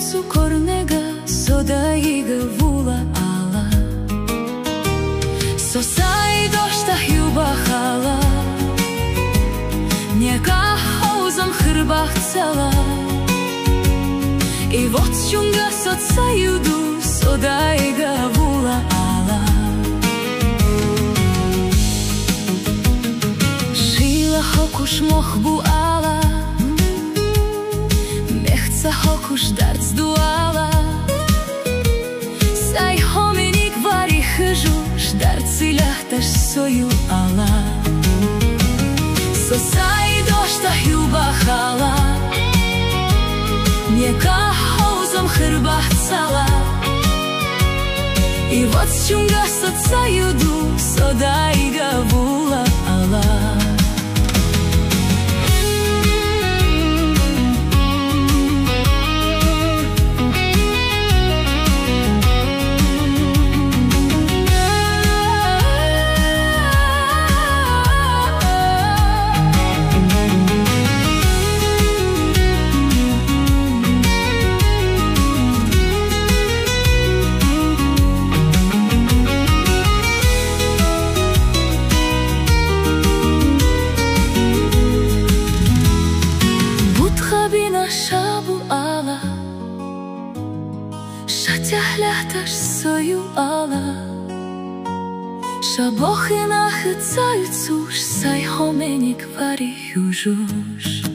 su kornega sodaiga vula ala Sosai dosta hyubahala Nieka hauzam hrbach cala I vot chunga sotsayudu sodaiga vula ala Shila hokush mochbu ala Mechca hokush darts duala Sai hominik vari chyžuš darcilach taš soju ala Sosai dosta hyubahala Nieka hauzam hrbach cala I vot chunga sotsayudu sodaiga vula ala Shabu ala Shatyahlatash soju ala Shabochina chycając Sai homenik vari hyužuš